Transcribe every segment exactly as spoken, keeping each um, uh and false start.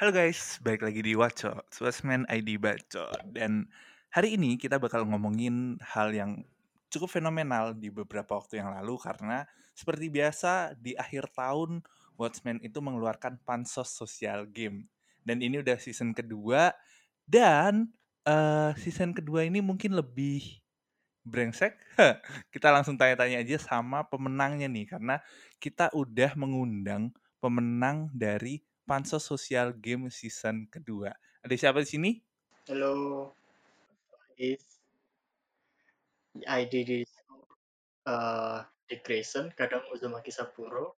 Halo guys, balik lagi di Wacot, Watchmen I D Bacot. Dan hari ini kita bakal ngomongin hal yang cukup fenomenal di beberapa waktu yang lalu. Karena seperti biasa di akhir tahun Watchmen itu mengeluarkan pansos sosial game. Dan ini udah season kedua. Dan uh, season kedua ini mungkin lebih brengsek. Kita langsung tanya-tanya aja sama pemenangnya nih. Karena kita udah mengundang pemenang dari Pansos Sosial Game season kedua. Ada siapa di sini? Halo, is I D di uh, di Grayson, kadang Uzumaki Saburo.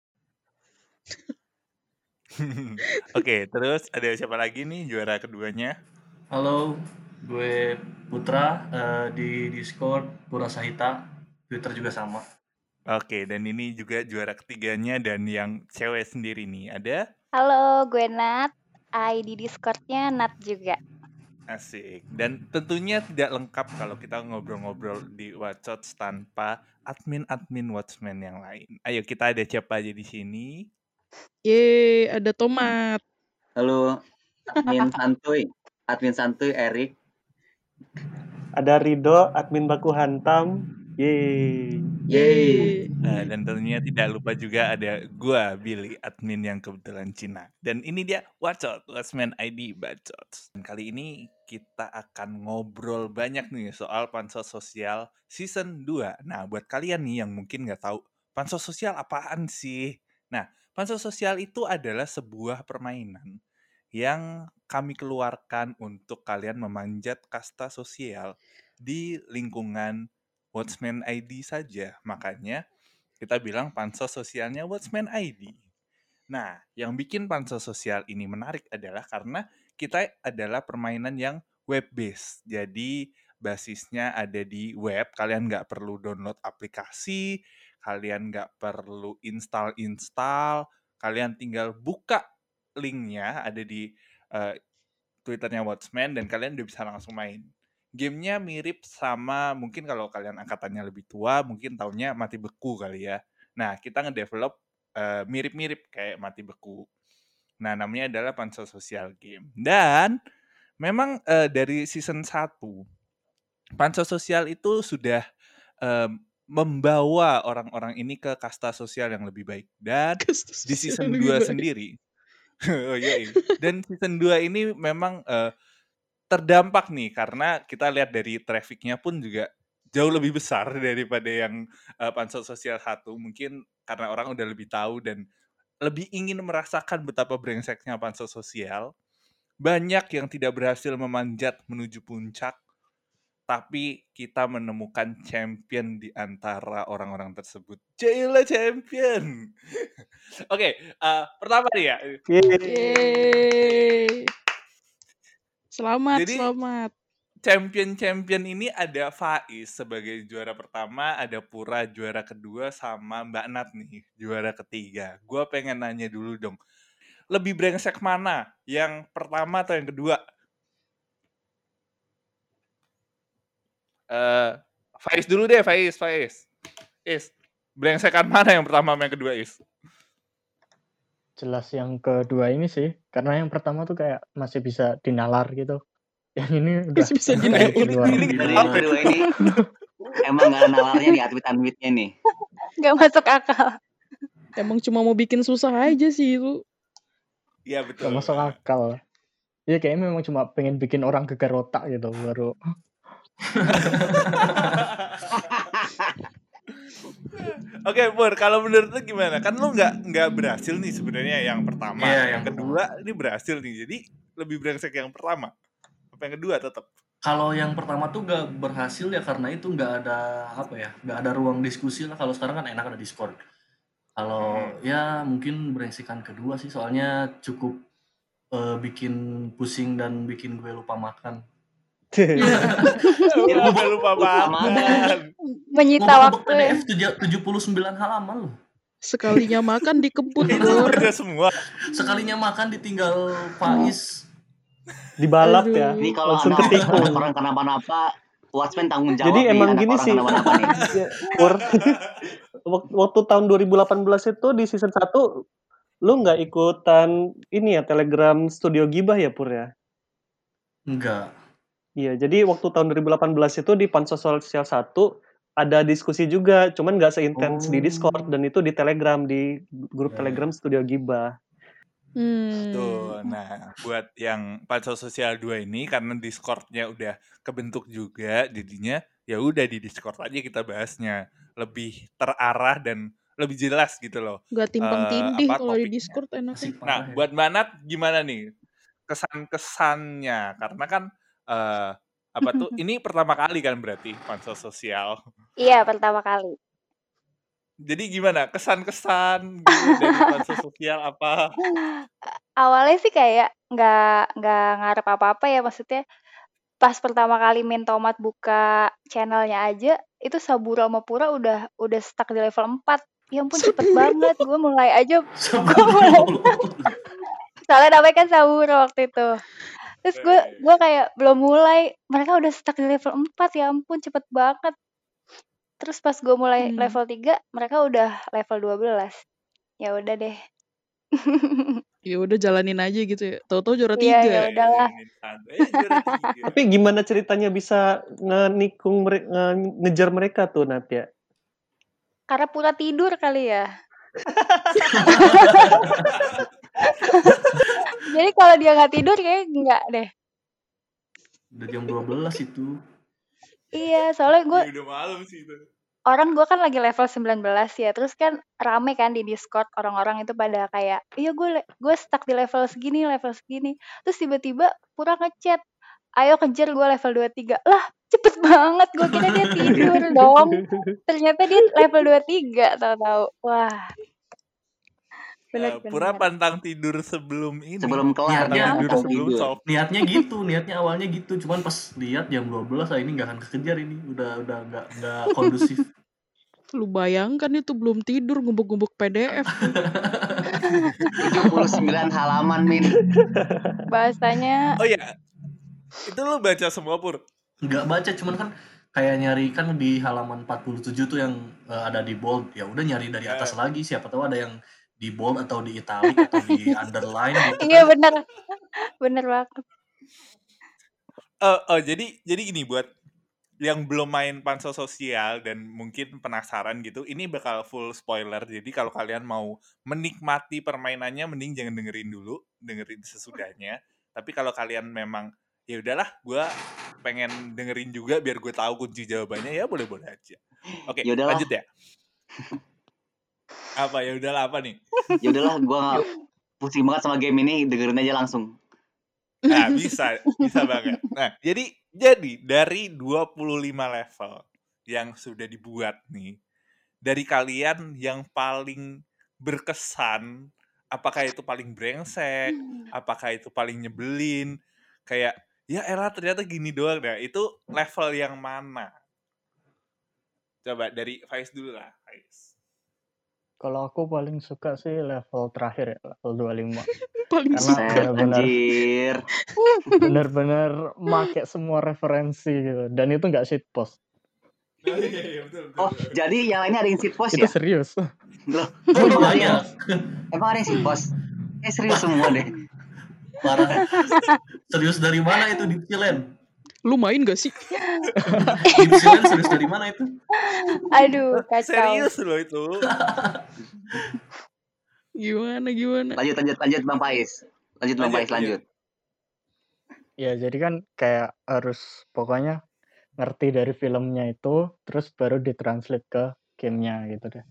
Oke, terus ada siapa lagi nih juara keduanya? Halo, gue Putra uh, di Discord Pura Sahita, Twitter juga sama. Oke, dan ini juga juara ketiganya dan yang cewek sendiri nih. Ada? Halo, gue Nat. I D Discord-nya Nat juga. Asik. Dan tentunya tidak lengkap kalau kita ngobrol-ngobrol di Wacot tanpa admin-admin Watchmen yang lain. Ayo, kita ada siapa aja di sini? Yeay, ada Tomat. Halo, admin santuy, admin santuy Erik. Ada Rido, admin baku hantam. Yeay. Yeay. Uh, dan tentunya tidak lupa juga ada gua, Billy, admin yang kebetulan Cina. Dan ini dia Wacot, Watchmen I D Bacot. Dan kali ini kita akan ngobrol banyak nih soal pansos sosial season dua. Nah, buat kalian nih yang mungkin nggak tahu, pansos sosial apaan sih? Nah, pansos sosial itu adalah sebuah permainan yang kami keluarkan untuk kalian memanjat kasta sosial di lingkungan Watchmen I D saja. Makanya kita bilang pansos sosialnya Watchmen I D. Nah, yang bikin pansos sosial ini menarik adalah karena kita adalah permainan yang web-based. Jadi basisnya ada di web. Kalian nggak perlu download aplikasi, kalian nggak perlu install-install, kalian tinggal buka linknya ada di uh, Twitternya Watchmen dan kalian udah bisa langsung main. Gamenya mirip sama, mungkin kalau kalian angkatannya lebih tua, mungkin taunya Mati Beku kali ya. Nah, kita ngedevelop uh, mirip-mirip kayak Mati Beku. Nah, namanya adalah Pansos Sosial Game. Dan memang uh, dari season satu, Pansos Sosial itu sudah um, membawa orang-orang ini ke kasta sosial yang lebih baik. Dan di season dua sendiri, oh, iya, dan season dua ini memang uh, terdampak nih karena kita lihat dari trafficnya pun juga jauh lebih besar daripada yang uh, pansos sosial satu. Mungkin karena orang udah lebih tahu dan lebih ingin merasakan betapa brengseknya pansos sosial. Banyak yang tidak berhasil memanjat menuju puncak, tapi kita menemukan champion di antara orang-orang tersebut. Jailah champion. Oke, okay, uh, pertama nih ya. Yeay. Selamat, Jadi, selamat. Champion-champion ini ada Faiz sebagai juara pertama, ada Pura juara kedua, sama Mbak Nat nih juara ketiga. Gue pengen nanya dulu dong, lebih brengsek mana? Yang pertama atau yang kedua? Uh, Faiz dulu deh, Faiz, Faiz. Is, brengsekan mana yang pertama sama yang kedua, Is? Jelas yang kedua ini sih, karena yang pertama tuh kayak masih bisa dinalar gitu. Yang ini udah masih bisa dinalar. Ini, ini, ini yang kedua ini emang gak ada nalarnya nih, atwit-atwitnya nih. Gak masuk akal. Emang cuma mau bikin susah aja sih itu. Iya betul. Gak masuk akal. Ya kayaknya memang cuma pengen bikin orang gegar otak gitu baru. Oke, okay, Pur, kalau menurut lu gimana? Kan lu nggak nggak berhasil nih sebenarnya yang pertama, yeah, yang, yang kedua ini berhasil nih. Jadi lebih brengsek yang pertama. Apa yang kedua tetap? Kalau yang pertama tuh nggak berhasil ya karena itu nggak ada apa ya, nggak ada ruang diskusi lah. Kalau sekarang kan enak ada Discord. Kalau hmm. ya mungkin brengsekan kedua sih, soalnya cukup uh, bikin pusing dan bikin gue lupa makan. Lupa lupa makan. Menyita waktu. P D F tujuh puluh sembilan halaman loh. Sekalinya makan dikebut. Udah semua. Sekalinya makan ditinggal Faiz. Dibalap ya. Ini kalau ada, ada orang kenapa-napa, Watchmen tanggung jawab. Jadi nih, emang gini sih. Pur, waktu tahun dua ribu delapan belas itu di season satu lu nggak ikutan ini ya Telegram Studio Gibah ya Pur ya? Enggak. Iya, jadi waktu tahun dua ribu delapan belas itu di Pansos Sosial satu ada diskusi juga, cuman nggak seintens di Discord Oh. dan itu di Telegram, di grup Ya, Telegram ya. Studio Gibah. Tuh, Hmm. nah buat yang Pansos Sosial dua ini karena Discord-nya udah kebentuk juga, jadinya ya udah di Discord aja kita bahasnya. Lebih terarah dan lebih jelas gitu loh. Gak timpang Eh tindih apa kalau di topiknya. Discord enaknya. Asik Nah, parah ya. buat Mbak Nat gimana nih kesan-kesannya? Karena kan eh apa tuh ini pertama kali kan berarti Pansos Sosial. Iya, pertama kali. Jadi gimana kesan-kesan gitu dari Pansos Sosial apa? Awalnya sih kayak nggak nggak ngarep apa-apa ya, maksudnya pas pertama kali Min Tomat buka channelnya aja, itu Saburo sama Pura udah udah stuck di level empat. Ya ampun cepet Saburo. banget, gue mulai aja gue Saburo. mulai soalnya namanya kan Saburo waktu itu. Terus gue Eh, gue kayak belum mulai, mereka udah stuck di level empat, ya ampun cepet banget. Terus pas gue mulai Hmm. level tiga, mereka udah level dua belas. Ya udah deh. Ya udah jalanin aja gitu ya. Tahu-tahu juara Iya, ya tiga. udahlah. jalanin santai. Eh, juara tiga. Tapi gimana ceritanya bisa ngenikung mere- nge- ngejar mereka tuh Nat ya? Karena Pura tidur kali ya. Jadi kalau dia nggak tidur kayak nggak deh. Udah jam dua belas itu. Iya, soalnya gue Iya, udah malam sih itu. orang gue kan lagi level sembilan belas ya. Terus kan rame kan di Discord orang-orang itu pada kayak, iya gue le- gue stuck di level segini, level segini. Terus tiba-tiba Pura ngechat, ayo kejar gue level dua puluh tiga. Lah, cepet banget. Gue kira dia tidur dong. Ternyata dia level dua puluh tiga, tahu-tahu. Wah, Eh, Pura bener-bener. pantang tidur sebelum ini. Sebelum kelar Niatnya dia Pantang tidur langsung sebelum tidur. solve. niatnya gitu, niatnya awalnya gitu. Cuman pas lihat jam dua belas, ah ini nggak akan kekejar ini. Udah udah nggak nggak kondusif. Lu bayangkan itu belum tidur ngumpuk-ngumpuk P D F tuh. tujuh puluh sembilan halaman Min. Bahasanya Oh iya, itu lu baca semua Pur? Nggak baca, cuman kan kayak nyari kan di halaman empat puluh tujuh tuh yang eh, ada di bold. Ya udah nyari dari atas Eh, lagi. Siapa tahu ada yang di bold atau di italic atau di underline gitu iya kan. bener, bener banget. oh, oh, jadi jadi gini buat yang belum main Pansos Sosial dan mungkin penasaran gitu, ini bakal full spoiler. Jadi kalau kalian mau menikmati permainannya, mending jangan dengerin dulu, dengerin sesudahnya. Tapi kalau kalian memang ya udahlah, gue pengen dengerin juga biar gue tahu kunci jawabannya, ya boleh-boleh aja. Oke, Ya udahlah, lanjut ya. Apa ya udahlah apa nih? ya udahlah gua nggak pusing banget sama game ini, dengerin aja langsung. Nah, bisa, bisa banget. Nah, jadi jadi dari dua puluh lima level yang sudah dibuat nih, dari kalian yang paling berkesan, apakah itu paling brengsek, apakah itu paling nyebelin, kayak ya elah ternyata gini doang. Nah, itu level yang mana? Coba dari Faiz dulu lah, Faiz. Kalau aku paling suka sih level terakhir ya, level dua puluh lima. Paling Karena suka. Set benar-benar anjir. benar-benar make semua referensi gitu. Dan itu nggak shitpost. Oh, iya, iya, betul, betul, Oh, betul. jadi yang lainnya ada yang seat post Itu ya? serius. Loh, Oh, kok emang ada yang banyak. emang ada yang seat post? Eh serius semua deh. Parah. Serius dari mana itu Dipsiland? Lu main gak sih? Dipsiland serius dari mana itu? Aduh, kacau. Serius loh itu. Gimana gimana? Lanjut lanjut lanjut Bang Faiz. Lanjut Bang Lanjut, Faiz lanjut. Ya, jadi kan kayak harus pokoknya ngerti dari filmnya itu, terus baru ditranslate ke gamenya gitu deh.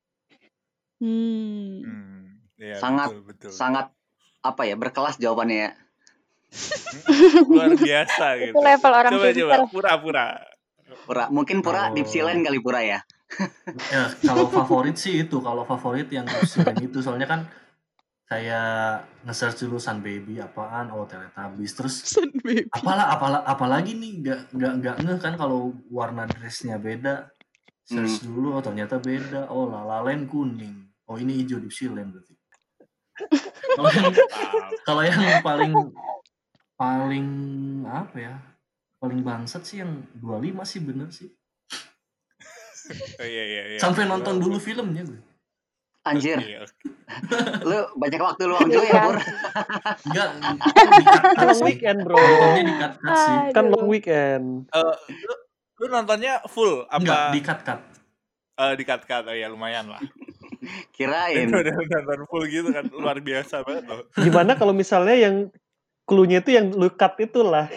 Hmm. Hmm, ya, Sangat betul, betul. sangat apa ya, berkelas jawabannya ya. Luar biasa gitu. Itu level orang Coba coba pintar. pura-pura. Pura, mungkin pura Kalau- Dipsiland kali pura ya. Ya, kalau favorit sih itu, kalau favorit yang Dipsiland itu, soalnya kan saya nge-search dulu Sun Baby apaan, oh Teletubbies, terus Sun baby. apalah apalah apalagi nih, nggak nggak nggak ngeh kan kalau warna dressnya beda. Search dulu, oh ternyata beda, oh La La Land kuning, oh ini hijau Dipsiland berarti. Kalau yang kalau yang paling paling apa ya, paling bangsat sih yang dua puluh lima sih, bener sih. Oh, iya, iya, iya. Sampai nonton dulu filmnya gue. Anjir. Oke, oke. Lu banyak waktu luang juga ya, Pur. Enggak, di-cut-cut Kan long sih. weekend, bro. Nontonnya di-cut-cut sih. Kan long Aduh. weekend. Eh, lu, lu nontonnya full Enggak, apa di-cut-cut. eh, di cut-cut? Oh ya lumayan lah. Kirain. Udah nonton full gitu kan luar biasa banget loh. Gimana kalau misalnya yang clue-nya itu yang lu cut itulah.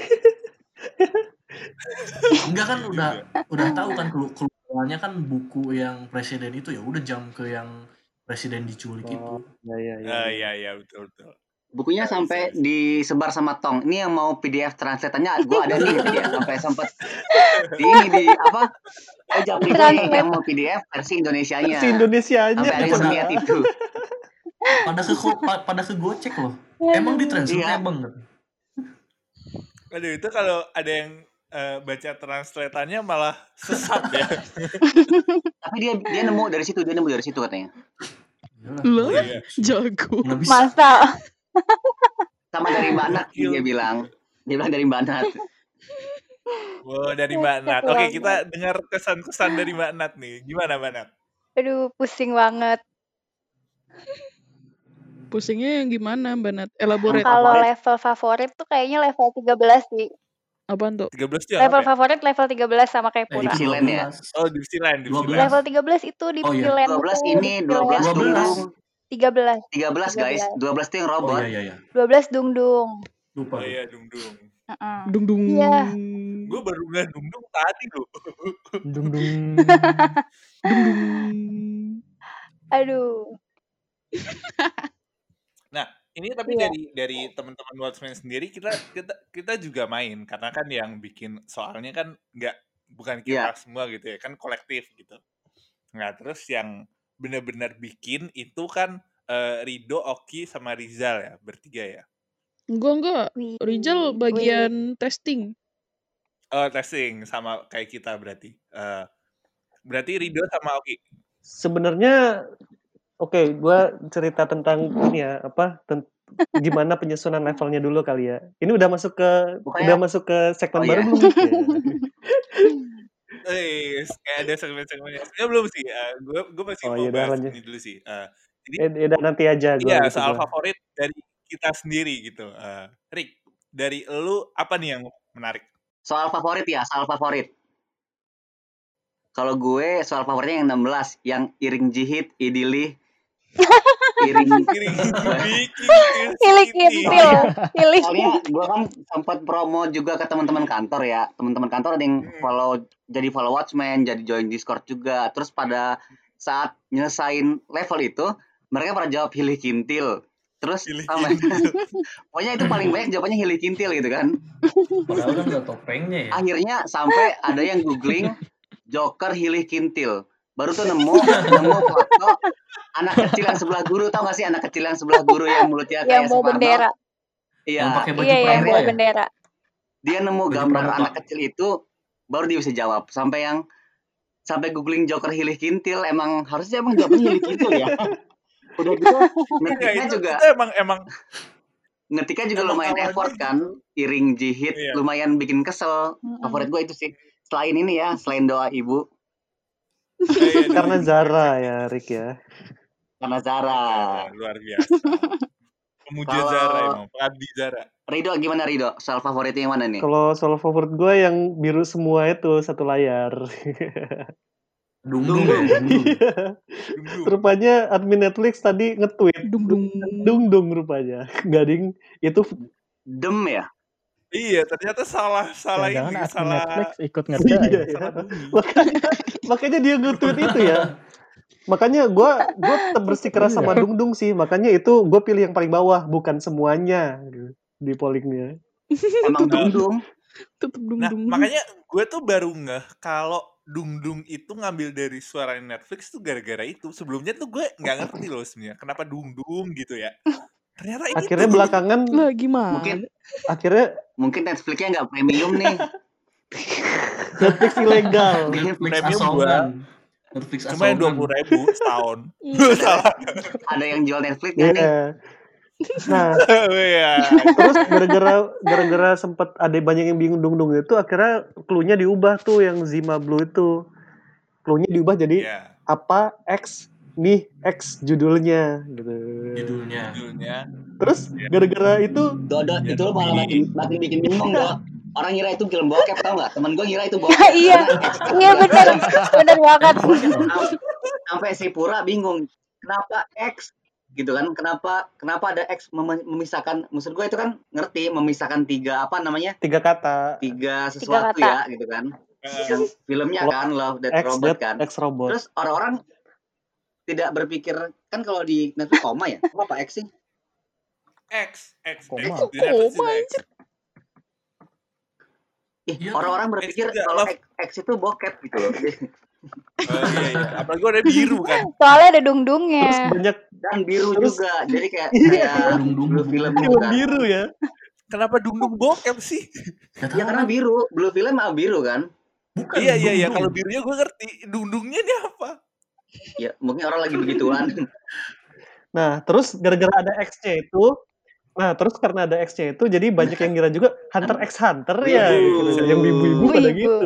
Enggak kan udah udah tahu kan kelu- keluarnya kan buku yang presiden itu ya udah jam ke yang presiden diculik itu. Oh, ya ya ya. Eh, Iya iya betul betul. Bukunya Bisa, sampai bisa, bisa. disebar sama Tong. Ini yang mau P D F translate-nya gue ada nih gitu ya. Sampai sempet di ini di apa? Oh, japri gue Translate. yang mau P D F versi Indonesianya. Si Indonesianya. Sampai ada yang Pada- niat itu. Pada ke pa- pada ke gocek loh. Emang di translate Iya. banget. Aduh itu kalau ada yang eh, baca translatannya malah sesat ya. Tapi dia dia nemu dari situ, dia nemu dari situ katanya. Iyalah, Lah, Iya. jago. nggak bisa. Masa? Sama dari Mbak Nat Gokil. dia bilang. Dia bilang dari Mbak Nat. Wow dari Mbak Nat. Kocak Oke banget. kita dengar kesan-kesan dari Mbak Nat nih. Gimana Mbak Nat? Aduh, pusing banget. Pusingnya yang gimana, Mbak Nat? Elaborate. Apa? Kalau Favorit? level favorit tuh kayaknya level tiga belas sih. Apaan tuh? tiga belas tuh yang Level apa ya? favorit level tiga belas sama kayak Eh, Pura. Divisi lain ya? Oh divisi lain, divisi dua belas. lain. Level tiga belas itu di Oh, iya. Pilen dua belas itu, ini, di dua belas Pilen. dua belas. Dung-Dung. tiga belas. tiga belas guys, dua belas itu yang Oh robot. iya iya iya. dua belas Dung-Dung. Lupa. Oh iya dung dung. Heeh. Dung dung. Iya. Gue baru nggak dung dung tadi loh. Dung dung. Dung dung. Aduh. Nah ini tapi Iya. dari dari teman-teman Watchmen sendiri kita kita kita juga main karena kan yang bikin soalnya kan nggak bukan kita Iya. semua gitu ya kan kolektif gitu. Nah terus yang benar-benar bikin itu kan eh, Rido, Oki sama Rizal ya bertiga ya. Enggak enggak. Wih. Rizal Wih. bagian testing. Oh testing sama kayak kita berarti. Eh, berarti Rido sama Oki. Sebenarnya oke, gua cerita tentang ini ya, apa? ten- gimana penyusunan levelnya dulu kali ya. Ini udah masuk ke Pokoknya- udah masuk ke segmen Oh, baru iya. belum? Ya. Eh, kayak ada segmen-segmennya. Sebenarnya belum sih. gue gue masih Oh, mau yaudah, bahas lanjut. ini dulu sih. Eh, jadi Eh, ya udah, nanti aja gua iya gitu soal gua. favorit dari kita sendiri gitu. Eh, Rick, dari lu apa nih yang menarik? Soal favorit ya, soal favorit. Kalau gue soal favoritnya yang enam belas, yang Iring Jihit, Idili, Iring. Kiring Pilih kintil. Pilih. Soalnya gue kan sempat promo juga ke teman-teman kantor ya. Teman-teman kantor ada yang Hmm. follow, jadi follow Watchmen, jadi join Discord juga. Terus pada saat nyelesain level itu, mereka pada jawab Hilih Kintil. Terus Hilih sama- pokoknya itu paling banyak jawabannya Hilih Kintil gitu kan. Padahal kan ada topengnya ya. Akhirnya sampai ada yang googling Joker Hilih Kintil. Baru tuh nemu nemu foto anak kecil yang sebelah guru, tau gak sih anak kecil yang sebelah guru yang mulutnya kayak Yang bawa Soekarno? bendera. Iya. Yang pakai baju Iya, yang pramuka bawa ya. bendera. Dia nemu Baju gambar pramuka. anak kecil itu baru dia bisa jawab. Sampai yang sampai googling Joker Hilih Kintil, emang harusnya emang jawabannya Hilih Kintil ya. Udah gitu Enggak, ngetiknya itu, juga itu emang emang ngetiknya juga emang lumayan awalnya effort gitu. kan. Iring Jihit Iya. lumayan bikin kesel. Mm-mm. Favorit gue itu sih. Selain ini ya, selain doa ibu, eh, Karena dari- Zara ya, Rick ya. karena Zara. luar biasa. Pemuja Kalau- Zara emang, pengabdi Zara. Rido gimana Rido? Soal favoritnya yang mana nih? Kalau soal favorit gue yang biru semua itu satu layar. Dung-dung Dung-dung. ya, dung-dung. Dung-dung. Rupanya admin Netflix tadi nge-tweet Dung dung. dung dung rupanya. Gading itu Dem ya? Iya, ternyata salah salah Jangan-jangan ini, admin salah Netflix ikut iya, ngerjain. ya. salah bunyi. makanya makanya dia nge-tweet itu ya. Makanya gue gue tetap bersikeras Iya. sama dung dung sih. Makanya itu gue pilih yang paling bawah, bukan semuanya di pollingnya. Emang dung-dung. Tetep dung Nah, dung. makanya gue tuh baru ngeh kalau dung-dung itu ngambil dari suara Netflix tuh gara-gara itu. Sebelumnya tuh gue nggak ngerti loh sebenarnya kenapa dung-dung gitu ya. Ternyata ini Akhirnya tuh. belakangan, Lah gimana? Mungkin akhirnya mungkin Netflix-nya nggak premium nih. Netflix ilegal. Netflix Premium asongan. Netflix Cuma yang dua asongan. puluh ribu setahun. Hmm. Salah. Ada yang jual Netflix Iya. nggak nih? Nah, Oh iya. terus gara-gara gara-gara sempat ada banyak yang bingung dung dung itu, akhirnya clue-nya diubah tuh yang Zima Blue itu. Clue-nya diubah jadi Iya. apa X nih X judulnya gitu. Judulnya. Judulnya. Terus gara-gara itu Dodo Ya, itu lo malah Dobi. makin makin bikin bingung Do. Orang ngira itu film bokep tau nggak? Temen gue ngira itu bokep. Iya, karena X iya bener, bener banget. Sam- sampai si Pura bingung kenapa X gitu kan, kenapa kenapa ada X mem- memisahkan, maksud gue itu kan ngerti memisahkan tiga apa namanya tiga kata tiga sesuatu kata. ya gitu kan, Eh, yang filmnya Love, kan Love Death X Robot Dead kan. X Robot. Terus orang-orang tidak berpikir kan kalau di Netflix koma ya apa apa X sih? X, X, Koma. X. Di Netflix Koma, juga X. Ih, Iya, orang-orang X berpikir juga, kalau Love. X, X itu bokep gitu loh. Oh, iya, iya. Apalagi warna biru kan. Soalnya ada Terus dung-dungnya. banyak Dan biru Terus- juga, jadi kayak Iya. kayak Dung-dung. blue film gitu film kan. biru ya. Kenapa dung-dung bokep sih? Gak Ya tahu. karena biru, blue film mah biru kan. Bukan Iya, iya, iya. dung-dung. Kalau birunya gue ngerti. Dung-dungnya ini apa? Ya mungkin orang lagi begituan. Nah, terus gara-gara ada X-nya itu, nah terus karena ada X-nya itu, jadi banyak yang ngira juga Hunter x Hunter ya, Wibu. gitu. Yang wibu-wibu pada Wibu. gitu.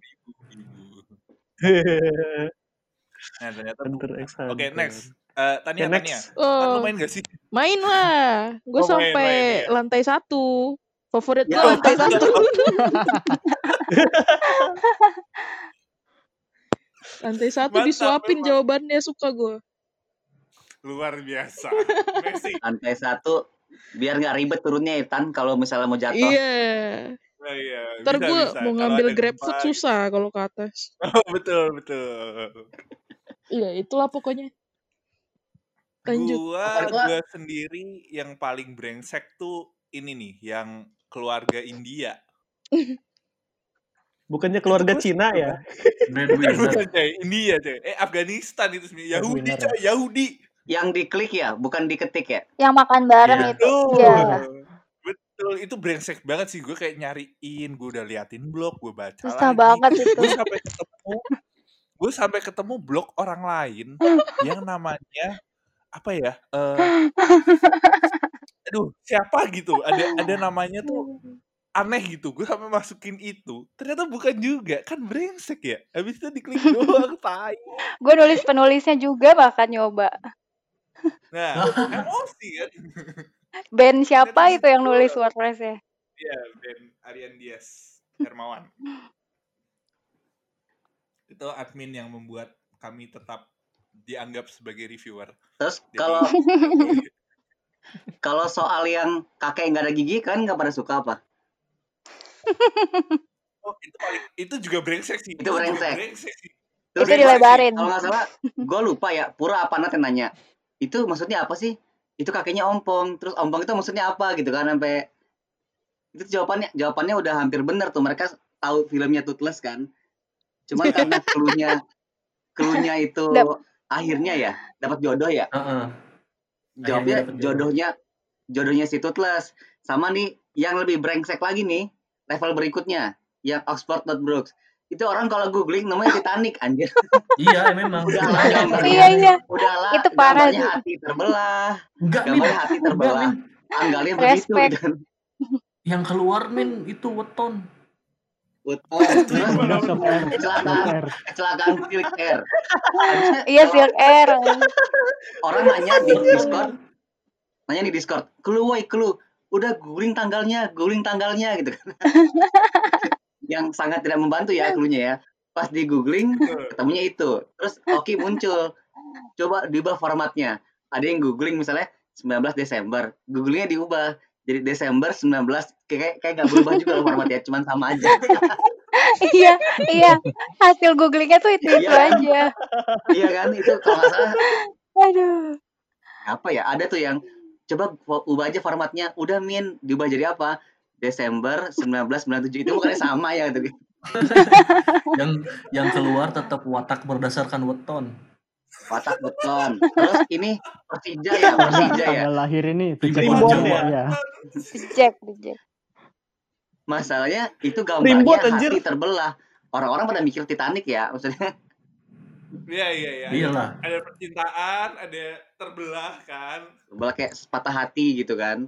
Nah, ternyata tuh. Hunter x Hunter. Oke, next. Eh, Tania, Oke, Tania. next. Tan, lu Oh, main gak sih? main lah. Gue Oh, main, sampai main, iya. lantai satu. Favorit gue Ya. lantai satu. Lantai satu Mantap, disuapin memang. jawabannya, suka gue. Luar biasa. Amazing. Lantai satu biar nggak ribet turunnya ya Tan kalau misalnya mau jatuh. Iya. Nah, iya. Ntar Bisa, gue bisa. mau Kalau ngambil ada GrabFood gempa. susah kalau ke atas. Oh, betul, betul. Iya, itulah pokoknya. Lanjut. Gua, Favorit lo? gua sendiri yang paling brengsek tuh ini nih, yang keluarga India. Bukannya keluarga Itu gua Cina suka ya? Breadwinner. Bukan coy, India coy. Eh, Afghanistan itu sebenarnya. Yahudi Breadwinner coy, Yahudi. Yang diklik ya, bukan diketik ya. Yang makan bareng Iya. itu. Betul. Iya. Betul, itu brengsek banget sih. Gue kayak nyariin, gue udah liatin blog, gue baca Susah lagi. banget itu. Gue sampai ketemu, gue sampai ketemu blog orang lain yang namanya apa ya? Eh, aduh, siapa gitu? Ada ada namanya tuh aneh gitu. Gue sampai masukin itu. Ternyata bukan juga, kan brengsek ya. Habis itu diklik doang, tai. Gue nulis penulisnya juga bahkan nyoba. Nah, emosi kan. Band siapa Ternyata itu yang gitu. nulis WordPress-nya? Iya, Ben Arian Dias Hermawan. Itu admin yang membuat kami tetap dianggap sebagai reviewer. Terus Jadi, kalau kalau soal yang kakek nggak ada gigi kan nggak pada suka apa? oh, itu paling itu juga brengsek sih. Itu brengsek. juga brengsek sih. Terus Itu dilebarin. kalau nggak salah, gue lupa ya. Pura apa nanti nanya. Itu maksudnya apa sih? Itu kakeknya ompong. Terus ompong itu maksudnya apa gitu kan? Sampai itu jawabannya jawabannya udah hampir benar tuh. Mereka tahu filmnya Toothless kan. Cuman karena cluenya cluenya itu Dap- akhirnya ya dapat jodoh ya. Heeh. Jawabnya Akhirnya dapet jodoh. jodohnya jodohnya si Toothless. Sama nih yang lebih brengsek lagi nih, level berikutnya yang Oxford Not Brooks. Itu orang kalau googling namanya Titanic anjir. Iya, memang. Udah lah gambarnya. Iya, iya. Udahlah Itu parah gambarnya sih. hati terbelah. Enggak, Min. Gambarnya hati Enggak, terbelah. Min. Tanggalnya begitu Respect. gitu kan. Yang keluar, Min, itu weton. Oh, terus Udah Shock Air. Shock kecelakaan Air. kecelakaan Silk Air. Harusnya Iya, kalau Silk Air. orang nanya di Discord, nanya di Discord, clue woi clue. Udah googling tanggalnya, googling tanggalnya gitu kan. Yang sangat tidak membantu ya cluenya ya. Pas di googling ketemunya itu. Terus Oki muncul. Coba diubah formatnya. Ada yang googling misalnya sembilan belas Desember. Googlingnya diubah jadi Desember sembilan belas, kayak kayak nggak berubah juga loh formatnya, cuman sama aja. Iya, iya. Hasil googlingnya tuh itu itu Iya. aja. Iya kan, itu kalau nggak salah Aduh. apa ya, ada tuh yang coba fo- ubah aja formatnya, udah Min diubah jadi apa, Desember sembilan belas sembilan puluh tujuh, itu bukannya sama ya gitu. Yang yang keluar tetap watak berdasarkan weton. Watak beton. Terus ini Persija ya, Persija ya. Tanggal lahir ini Primbon tujuh Primbon Jawa ya? ya. Reject, reject. Masalahnya itu Primbon, gambarnya anjir. hati terbelah. Orang-orang pada mikir Titanic ya, maksudnya. Iya, iya, iya. Iyalah. Ada percintaan, ada terbelah kan. Terbelah kayak patah hati gitu kan.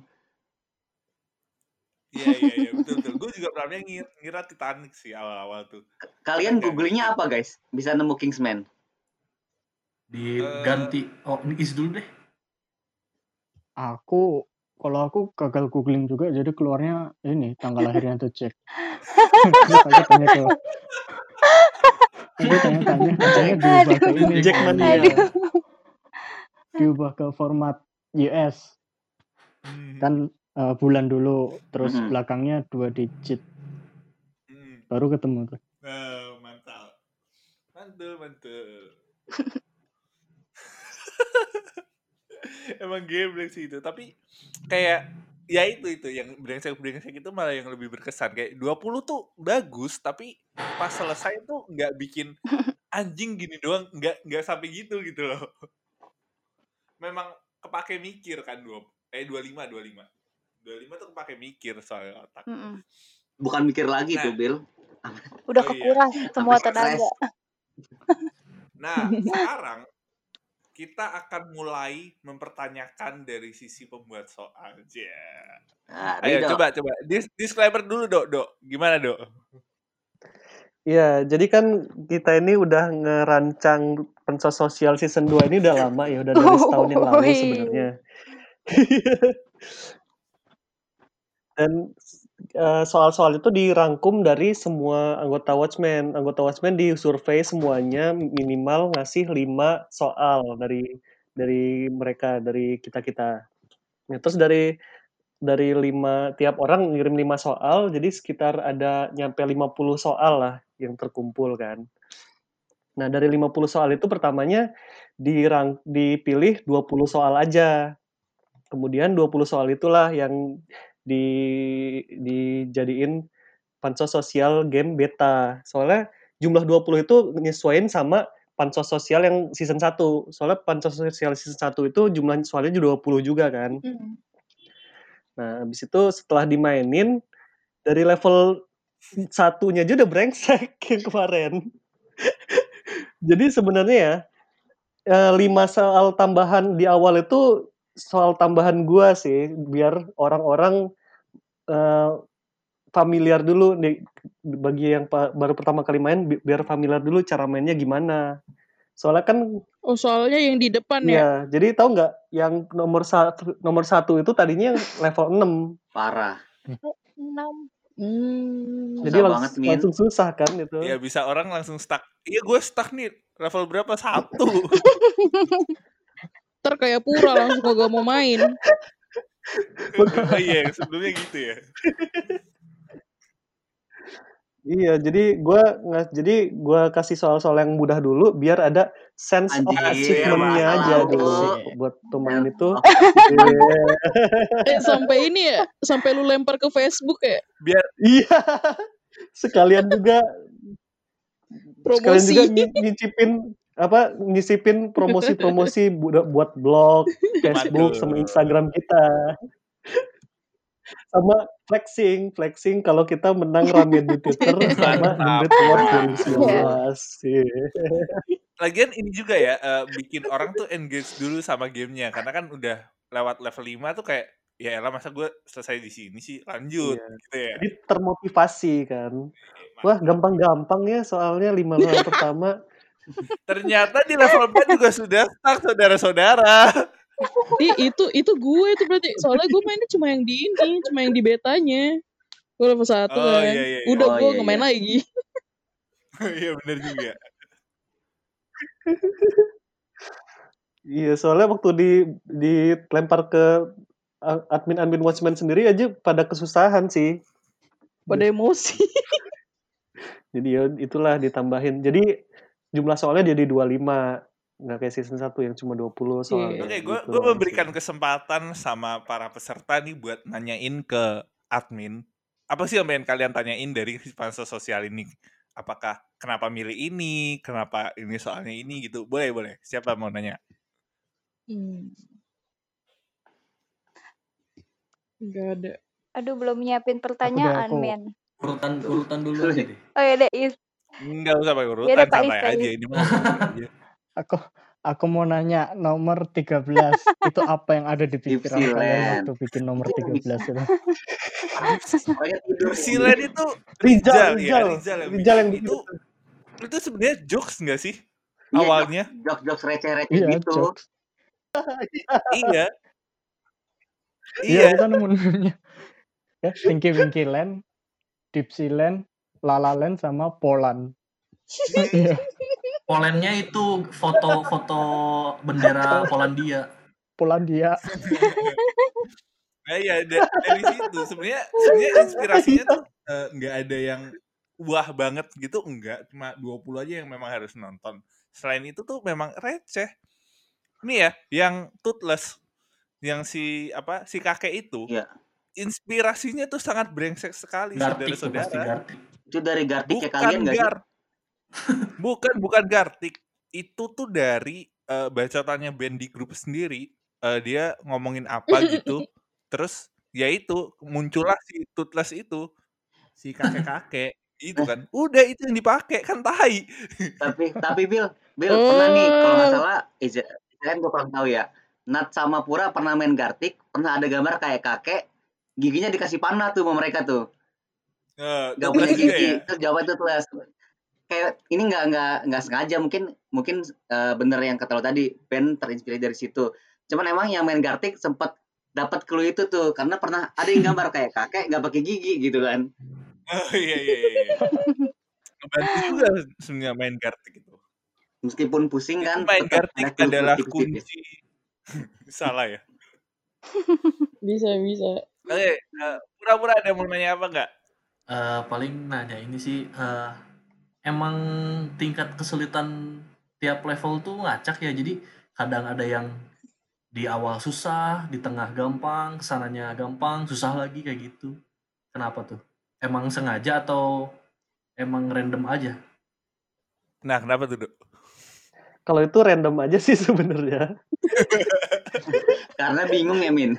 Iya, iya, iya, betul, betul. Gue juga pernah ngira, ngira Titanic sih awal-awal tuh. Kalian Enggak, googlingnya enggak. apa guys? Bisa nemu Kingsman? Diganti. Oh, ini Is dulu deh. Aku kalau aku gagal googling juga, jadi keluarnya ini tanggal lahirnya tuh Jack. Terus aku tanya ke aku tanya-tanya, katanya diubah ke ini, Jack Mania. Aduh. diubah ke format U S. Hmm. Kan eh, bulan dulu, terus Mhm. belakangnya dua digit, Hmm. baru ketemu tuh. Oh, mantap. Mantul, mantul. Emang geblek sih itu, tapi kayak ya itu itu yang brengsek-brengsek itu malah yang lebih berkesan. Kayak dua puluh tuh bagus, tapi pas selesai tuh nggak bikin anjing gini doang, nggak nggak sampai gitu gitu loh. Memang kepake mikir kan dua eh dua puluh lima dua puluh lima dua puluh lima tuh kepake mikir soal otak. Mm-mm. Bukan mikir lagi Nah. tuh, Bill. Udah Oh iya. kekuras semua Sampai tenaga. stres. Nah, sekarang kita akan mulai mempertanyakan dari sisi pembuat soal aja. Nah, Ayo Ridho. coba coba Dis- disclaimer dulu Dok, Dok. Gimana Dok? Iya, jadi kan kita ini udah ngerancang Pansos Sosial season dua ini udah lama ya, udah dari setahun yang lalu Wih. sebenarnya. Dan eh, soal-soal itu dirangkum dari semua anggota Watchmen. Anggota Watchmen disurvei semuanya minimal ngasih lima soal dari dari mereka, dari kita-kita. Nah, terus dari dari lima tiap orang ngirim lima soal, jadi sekitar ada nyampe lima puluh soal lah yang terkumpul kan. Nah, dari lima puluh soal itu pertamanya dirang, dipilih dua puluh soal aja. Kemudian dua puluh soal itulah yang di dijadiin Pansos Sosial game beta. Soalnya jumlah dua puluh itu nyesuaiin sama Pansos Sosial yang season satu. Soalnya Pansos Sosial season satu itu jumlah soalnya dua puluh juga kan. Mm. Nah, habis itu setelah dimainin dari level satunya aja udah brengsek yang kemarin. Jadi sebenarnya ya eh, lima soal tambahan di awal itu soal tambahan gua sih biar orang-orang eh, familiar dulu nih bagi yang pa- baru pertama kali main bi- biar familiar dulu cara mainnya gimana. Soalnya kan Oh, soalnya yang di depan ya. ya, jadi tahu nggak yang nomor satu nomor satu itu tadinya yang level enam. Parah. Enam. Hmm. Jadi Susah langs- banget, Min. langsung susah kan itu. Ya bisa orang langsung stuck. Iya gue stuck nih. Level berapa? Satu. Ntar kayak pura langsung kagak mau main. Oh iya, sebelumnya gitu ya. Iya, jadi gua nggak, jadi gua kasih soal-soal yang mudah dulu biar ada sense of Anjir, achievement-nya bahasa aja lalu. dulu buat pemain Sense itu. of Iya. Eh sampai ini ya, sampai lu lempar ke Facebook ya. Biar Iya. Sekalian juga sekalian Promosi. juga nyi- nyicipin apa nyisipin promosi-promosi buat buat blog, Facebook sama Mantul. Instagram kita. Sama flexing, flexing kalau kita menang rame di Twitter sama Mantap. Jembret Award dua ribu Mantap. sembilan belas. Iya. Lagian ini juga ya, eh, bikin orang tuh engage dulu sama gamenya. Karena kan udah lewat level lima tuh kayak, ya elah masa gue selesai di sini sih, lanjut. Iya. Gitu ya. Jadi termotivasi kan. Eh, Wah, mantap. gampang-gampang ya soalnya lima soal pertama. Ternyata di level empat juga sudah stuck, saudara-saudara. Di itu itu gue itu berarti soalnya gue mainnya cuma yang di ini, cuma yang di betanya. Gue level satu Oh kan. iya iya. iya. Udah Oh, gue iya, nggak main iya. lagi. Iya bener juga. Iya, soalnya waktu di dilempar ke a- admin-admin Watchmen sendiri aja pada kesusahan sih. Pada emosi. Jadi ya itulah ditambahin. Jadi jumlah soalnya jadi dua puluh lima. Nggak kayak season satu yang cuma dua puluh soalnya. Oke, gue gitu gue loh memberikan sih. kesempatan sama para peserta nih buat nanyain ke admin. Apa sih yang pengen kalian tanyain dari pansos sosial ini? Apakah kenapa milih ini, kenapa ini soalnya ini gitu? Boleh boleh. Siapa mau nanya? Hmm. Nggak ada. Aduh, belum nyiapin Aku deh, pertanyaan, aku. men. Urutan urutan dulu aja deh. Oh ya deh, Is. Enggak usah pakai Ya urutan, udah Pak Is, santai Pak aja. Is. Ini mah ngobrol aja. Aku aku mau nanya nomor tiga belas itu apa yang ada di pikiran kalian Dipsiland. waktu bikin nomor tiga belas itu? Pokoknya tidur. Dipsiland itu Rizal, Rizal, ya Rizal, Rizal yang Rizal yang bikin. bikin Itu itu sebenarnya jokes nggak sih? Iya, awalnya. jokes-jokes receh-receh Iya, gitu. jokes. Iya. Iya, Iya. kita nemu-nemunya. Ya, Tinky Winky Land, Dipsyland, La La Land sama Poland. Iya, Polandnya itu foto-foto bendera Polandia. Polandia. Nah, iya da- dari situ sebenarnya sebenarnya inspirasinya tuh eh, nggak ada yang wah banget gitu, enggak, cuma dua puluh aja yang memang harus nonton. Selain itu tuh memang receh. Ini ya yang Toothless, yang si apa si kakek itu, Iya. inspirasinya tuh sangat brengsek sekali, Gartik tuh pasti saudara-saudara. Gartik. Itu dari Gartik kayak Bukan kalian nggak sih? Gar, bukan bukan Gartik. Itu tuh dari eh, bacotannya band di grup sendiri. Eh, dia ngomongin apa gitu, terus ya itu muncullah si Toothless itu, si kakek-kakek itu Eh, kan. Udah itu yang dipakai kan tai. tapi tapi Bill, Bill pernah nih kalau nggak Oh, salah, Iza- kalian gue kurang tahu ya. Nat sama Pura pernah main Gartik, pernah ada gambar kayak kakek, giginya dikasih panah tuh sama mereka tuh, Eh, nggak punya Toothless juga gigi. ya. Terus jawaban tuh tulis kayak ini nggak nggak nggak sengaja, mungkin mungkin eh, bener yang kata lo tadi, band terinspirasi dari situ. Cuman emang yang main Gartik sempat dapat clue itu tuh karena pernah ada yang gambar kayak kakek nggak pakai gigi gitu kan. Oh iya iya iya. iya. Ngebantu juga sebenarnya main Gartik itu. Meskipun pusing Itu kan, main tetap Gartik ada clue-clue adalah tipis-tipis. kunci. Salah ya. bisa bisa. Oke, eh, pura-pura ada mau nanya apa nggak? Eh, paling nanya ini sih, eh, emang tingkat kesulitan tiap level tuh ngacak ya. Jadi kadang ada yang di awal susah, di tengah gampang, kesananya gampang, susah lagi kayak gitu. Kenapa tuh? Emang sengaja atau emang random aja? Nah, kenapa tuh, Dok? Kalau itu random aja sih sebenarnya. Karena bingung ya Min.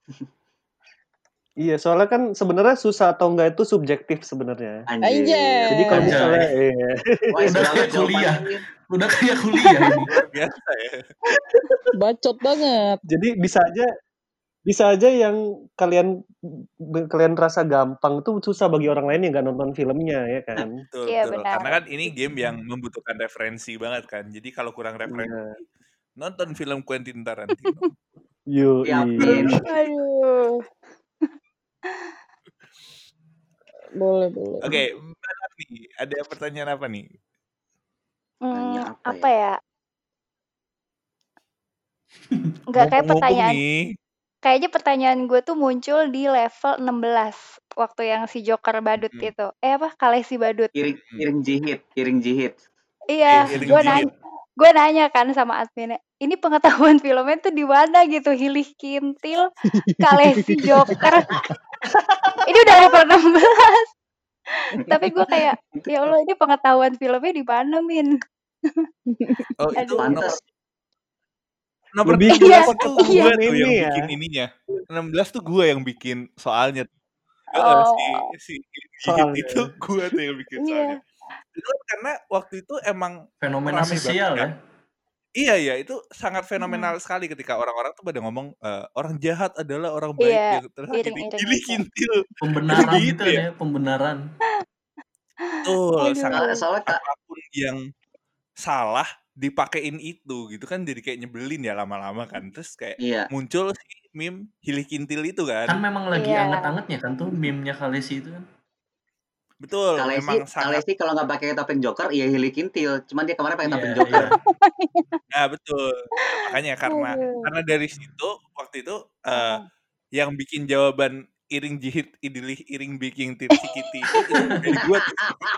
Iya, soalnya kan sebenarnya susah atau enggak itu subjektif sebenarnya. Anjir. Jadi kalau Anjay. misalnya Anjay. iya. Wah, Udah banget kayak kuliah. jawabannya Min. Udah kayak kuliah ini. Luar biasa ya. Bacot banget. Jadi bisa aja bisa aja yang kalian kalian rasa gampang itu susah bagi orang lain yang nggak nonton filmnya ya kan. Betul, Iya, betul. benar. Karena kan ini game yang membutuhkan referensi banget kan. Jadi kalau kurang referensi, Iya. nonton film Quentin Tarantino. Yoi. Yakin. Aduh. Boleh boleh. Oke, Mbak Nani, ada pertanyaan apa nih? Nanya Hmm, apa apa ya? ya? Enggak, kayak Mumpung-mumpung pertanyaan nih. kayaknya pertanyaan gue tuh muncul di level enam belas waktu yang si Joker badut Hmm. itu. Eh apa? Kalesi badut. Kiring Hmm. kiring jihit, kiring jihit. Iya, Iring gue jihit. nanya, gue nanya kan sama adminnya, ini pengetahuan filmnya tuh di mana gitu, Hilih Kintil, Kalesi Joker. Ini udah level enam belas. Tapi gue kayak, ya Allah ini pengetahuan filmnya di mana, Min? Oh, itu Aduh. nomor Pantes. nomor Lebih enam Iya, belas ke tuh pengetahuan gue tuh yang ini ya. bikin ininya. enam belas tuh gue yang bikin soalnya. Heeh, oh, si si Gigit Soalnya. itu gue tuh yang bikin iya. soalnya. Itu kan karena waktu itu emang Fenomena rame banget sosial kan. ya. Iya iya itu sangat Mm. fenomenal sekali ketika orang-orang tuh pada ngomong eh, orang jahat adalah orang baik Iya, yang tersakiti. iring-iring Hilih itu. Kintil. Pembenaran Gitu gitu kan ya. ya, pembenaran. Betul, sangat Soalnya, Aduh. soalnya Kak, apapun yang salah dipakein itu gitu kan jadi kayak nyebelin ya lama-lama kan. Terus kayak iya. muncul si meme Hilih Kintil itu Kan kan. memang lagi Iya. anget-angetnya kan tuh meme-nya Kalesi itu kan. Betul, Kalesi, memang sangat. Kalesi kalau nggak pakai topeng Joker, ya Hilih Kintil. Cuman dia kemarin pakai Iya, topeng iya. Joker. Nah, betul. Nah, makanya karena Aduh. karena dari situ waktu itu eh Heeh. yang bikin jawaban iring jihit idilih iring biking tirsi kiti itu itu dari gua tuh.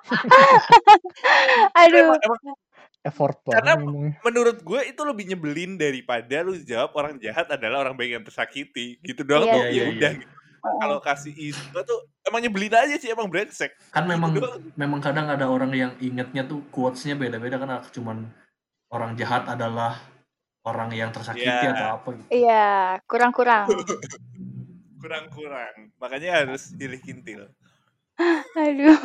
Aduh. Emang, emang Effort karena banget ngomongnya. menurut gue itu lebih nyebelin daripada lu jawab orang jahat adalah orang baik yang tersakiti gitu doang Iya tuh Iya, ya iya, udah iya. gitu. Kalau kasih isu tuh emang nyebelin aja sih, emang brengsek Kan gitu memang doang. memang kadang ada orang yang ingetnya tuh quotes-nya beda-beda kan, cuman orang jahat adalah orang yang tersakiti Ya atau apa gitu. Iya, kurang-kurang. kurang-kurang makanya harus pilih kintil. Aduh.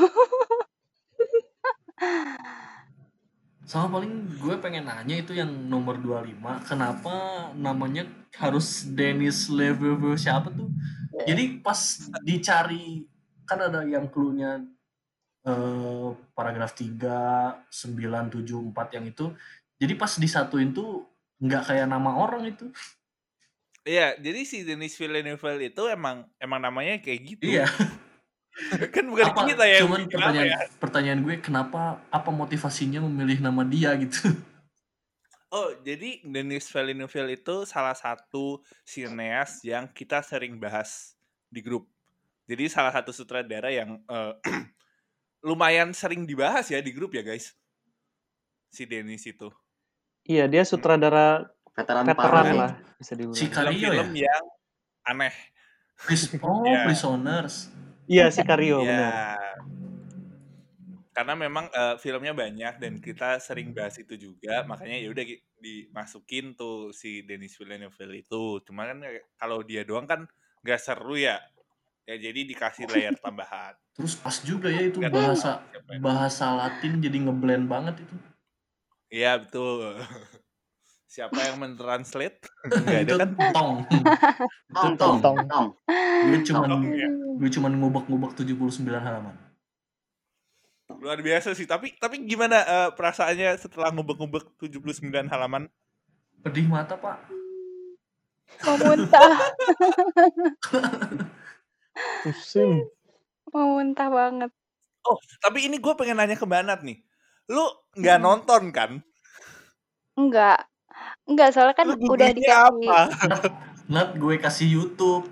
Sama paling gue pengen nanya itu yang nomor dua puluh lima, kenapa namanya harus Dennis Leverver siapa tuh? Jadi pas dicari kan ada yang clue-nya eh, paragraf tiga, sembilan, tujuh, empat yang itu. Jadi pas disatuin tuh nggak kayak nama orang itu. Iya, jadi si Denis Villeneuve itu emang emang namanya kayak gitu. Iya. Kan bukan Apa kita ya. cuman pertanyaan ya? pertanyaan gue kenapa apa motivasinya memilih nama dia gitu. Oh, jadi Denis Villeneuve itu salah satu sineas yang kita sering bahas di grup. Jadi salah satu sutradara yang uh, lumayan sering dibahas ya di grup ya guys. Si Denis itu. Iya, dia sutradara Veteran veteran parah. lah bisa dibilang. Sicario Film-film ya? yang aneh. Pris- oh, Ya. Prisoners. Iya, Sicario Ya. benar. Karena memang uh, filmnya banyak dan kita sering bahas itu juga, makanya ya udah dimasukin tuh si Denis Villeneuve itu. Cuma kan kalau dia doang kan nggak seru ya. Ya jadi dikasih layer tambahan. Terus pas juga ya itu Nggak bahasa tahu siapa yang- bahasa Latin jadi ngeblend banget itu. Iya betul. Siapa yang mentranslate? Nggak ada Itu kan? tong. Tong, tong, Tong. tong. Gue cuman Tong, ya. gue cuman ngubek-ngubek tujuh puluh sembilan halaman. Luar biasa sih. Tapi tapi gimana uh, perasaannya setelah ngubek-ngubek tujuh puluh sembilan halaman? Pedih mata, Pak. Mau muntah. Pusing. Mau muntah banget. Oh, tapi ini gue pengen nanya ke Mbak Nat nih. Lu nggak Hmm. nonton kan? Enggak. Enggak, soalnya kan Lu udah googlingnya dikasih. apa? Nat gue kasih YouTube.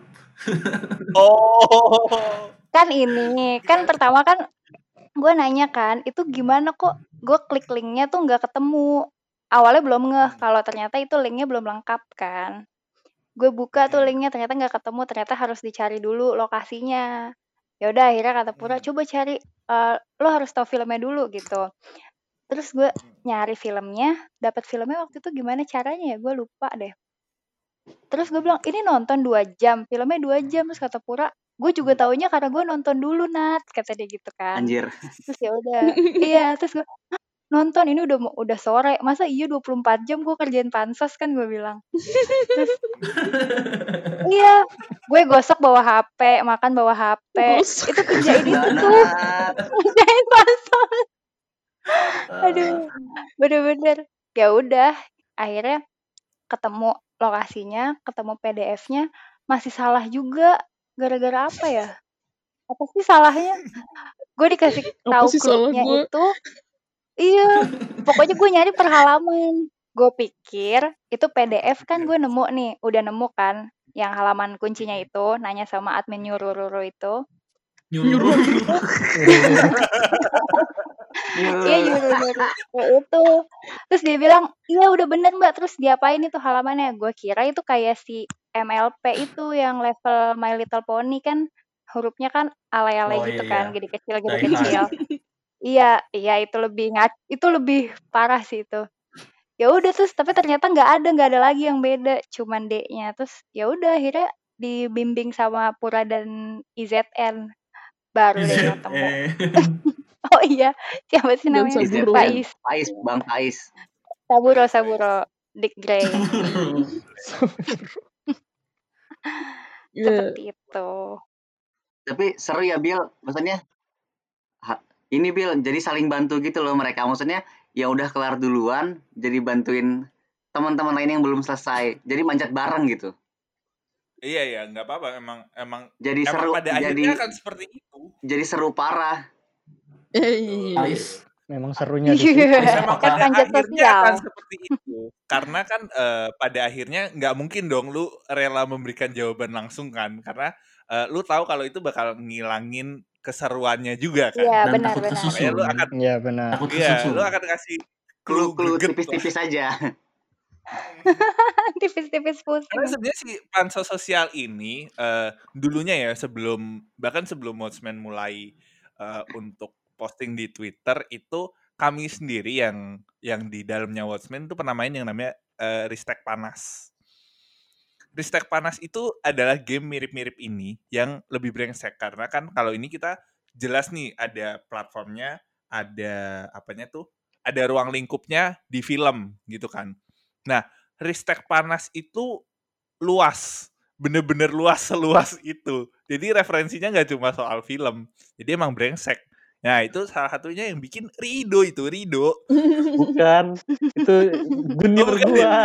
Oh. Kan ini, kan pertama kan gue nanya kan, itu gimana kok gue klik linknya tuh nggak ketemu. Awalnya belum ngeh kalau ternyata itu linknya belum lengkap kan. Gue buka tuh linknya ternyata nggak ketemu, ternyata harus dicari dulu lokasinya. Ya udah akhirnya kata Pura coba cari, uh, lo harus tahu filmnya dulu gitu. Terus gue nyari filmnya, dapat filmnya waktu itu gimana caranya ya, gue lupa deh. Terus gue bilang ini nonton dua jam, filmnya dua jam. Terus kata Pura, gue juga taunya karena gue nonton dulu Nat, kata dia gitu kan. Anjir. Terus ya udah, iya terus gue "Hah, nonton ini udah mau- udah sore, masa iya dua puluh empat jam gue kerjain pansos kan gue bilang. Terus iya, gue gosok bawa H P, makan bawa H P, Gosok. itu kerjain itu Mbak tuh, Nat. kerjain pansos. Aduh, bener-bener. Ya udah, akhirnya ketemu lokasinya, ketemu P D F-nya, masih salah juga. Gara-gara apa ya? Apa sih salahnya? Gue dikasih Apa tahu sih salah clue-nya gue? itu, iya. Pokoknya gue nyari per halaman. Gue pikir itu P D F kan gue nemu nih, udah nemu kan yang halaman kuncinya itu, nanya sama admin nyuruh-nyuruh itu. Nyuruh. Iya nyuruh-nyuruh ya itu. Terus dia bilang, iya udah bener mbak. Terus diapain itu halamannya? Gue kira itu kayak si M L P itu yang level My Little Pony kan hurufnya kan alay-alay Oh, gitu iya, kan, iya. gede kecil gede Die kecil. Hard. Iya, iya itu lebih ngat, itu lebih parah sih itu. Ya udah terus tapi ternyata nggak ada nggak ada lagi yang beda, cuman D-nya. Terus ya udah akhirnya dibimbing sama Pura dan I Z N baru deh ketemu. I Z N. Oh iya, siapa sih Dan namanya? Saburo. Faiz. Faiz, Bang Faiz. Saburo, Saburo, Dick Gray. Iya. Seperti itu. Tapi seru ya Bil, maksudnya ha- ini Bil, jadi saling bantu gitu loh mereka. Maksudnya ya udah kelar duluan, jadi bantuin teman-teman lain yang belum selesai. Jadi manjat bareng gitu. Iya ya, nggak apa-apa. Emang emang Jadi emang seru, pada akhirnya jadi akan seperti itu. jadi seru parah. Eh, Faiz. Memang serunya di situ. Iya, Memang kan pada panjat akhirnya akan sosial. seperti itu. Karena kan eh, pada akhirnya nggak mungkin dong lu rela memberikan jawaban langsung kan. Karena eh, lu tahu kalau itu bakal ngilangin keseruannya juga kan. Iya, Dan benar takut benar. kesusul. Makanya lu Bil. akan Iya benar. Takut iya, kesusul. lu akan kasih clue Clue-clue greget lah. tipis-tipis aja. Tipis-tipis Karena pusing. sebenarnya si pansos sosial ini eh, dulunya ya sebelum bahkan sebelum Watchmen mulai eh, untuk posting di Twitter itu kami sendiri yang yang di dalamnya Watchmen itu pernah main yang namanya eh, Ristek Panas. Ristek Panas itu adalah game mirip-mirip ini yang lebih brengsek karena kan kalau ini kita jelas nih ada platformnya, ada apanya tuh, ada ruang lingkupnya di film gitu kan. Nah, Ristek Panas itu luas, bener-bener luas seluas itu. Jadi referensinya nggak cuma soal film, jadi emang brengsek. Nah, itu salah satunya yang bikin Rido itu, Rido. Bukan, itu Gunir Oh, bukan gua. ya?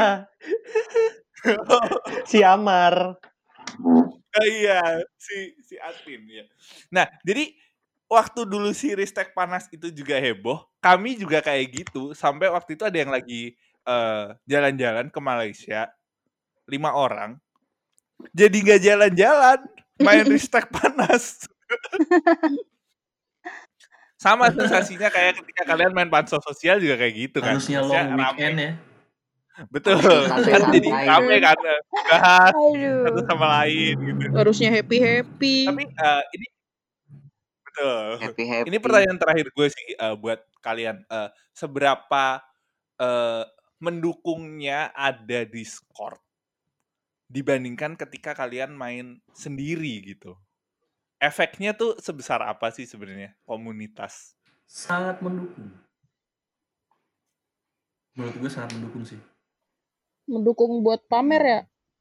Si Amar. Oh iya, si si Atin ya. Nah, jadi waktu dulu si Ristek Panas itu juga heboh, kami juga kayak gitu. Sampai waktu itu ada yang lagi eh, jalan-jalan ke Malaysia, lima orang. Jadi nggak jalan-jalan, main Ristek Panas. Sama sensasinya kayak ketika kalian main pansos sosial juga kayak gitu kan. Harusnya Maksudnya long weekend rame. ya. Betul, Harusnya kan jadi santai-santai. rame kan bahas satu Aduh. sama lain gitu. Harusnya happy happy. Tapi eh, ini betul. Happy happy. Ini pertanyaan terakhir gue sih eh, buat kalian, eh, seberapa eh, mendukungnya ada Discord dibandingkan ketika kalian main sendiri gitu. Efeknya tuh sebesar apa sih sebenarnya komunitas? Sangat mendukung. Menurut gue sangat mendukung sih. Mendukung buat pamer ya.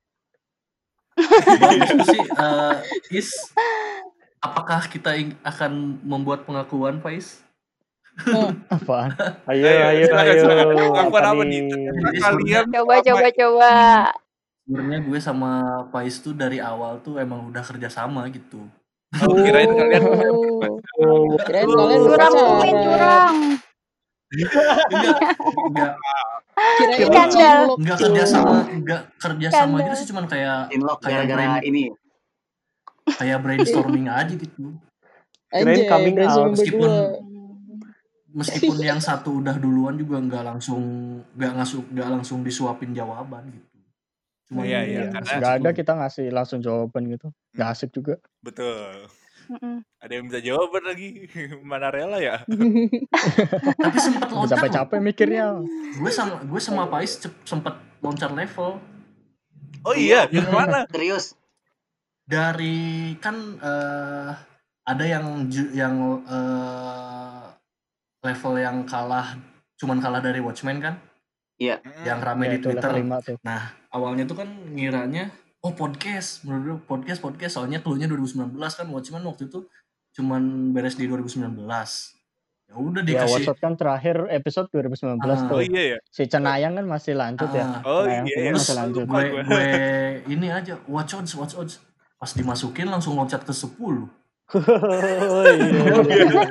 Bagus sih. Uh, Is, apakah kita ing- akan membuat pengakuan, Faiz? Oh, Apaan? Ayo, Ayo, ayo, silakan, ayo. silakan. Apa Pengakuan apa nih? nih? Ternyata Jadi kalian Coba selama coba coba. Sebenarnya gue sama Faiz tuh dari awal tuh emang udah kerjasama gitu. Oh, kirain kalian Oh, kirain kalian udah Curang Umin, pacaran. curang. Enggak, enggak, Kirain lu Skandal. cinlok. enggak cuy. kerja sama, enggak kerja sama Skandal. gitu sih, cuman kayak Inlock kayak gara-gara brain, ini. kayak brainstorming aja gitu. Kirain Anjay, coming brainstorming out. Meskipun berdua. meskipun yang satu udah duluan juga nggak langsung nggak ngasuk nggak langsung disuapin jawaban gitu. Cuman Iya, iya, Iya, karena nggak ada kita ngasih langsung jawaban gitu. Nggak asik juga. betul. Mm-mm. Ada yang bisa jawaban lagi. Mana rela ya? tapi sempat Udah loncat loh. capek-capek mikirnya. Gue sama gue sama Pais cep- sempat loncat level Oh iya, yang mana? Serius. dari kan eh, ada yang ju- yang eh, level yang kalah cuman kalah dari Watchmen kan, Iya. yang rame Ya, di itu level Twitter. lima tuh. Nah, awalnya tuh kan ngiranya oh podcast, menurut gue podcast podcast soalnya cluenya dua ribu sembilan belas kan, Watchmen waktu itu cuman beres di dua ribu sembilan belas. Ya udah Ya, dikasih. Watchot kan terakhir episode dua ribu sembilan belas Ah. tuh. Oh iya ya. Si Cenayang kan masih lanjut ya. Ah, Oh Cenayang iya, film iya. masih lanjut. Lupa gue gue. gue ini aja watch odds watch odds pas dimasukin langsung loncat ke sepuluh. Oh iya.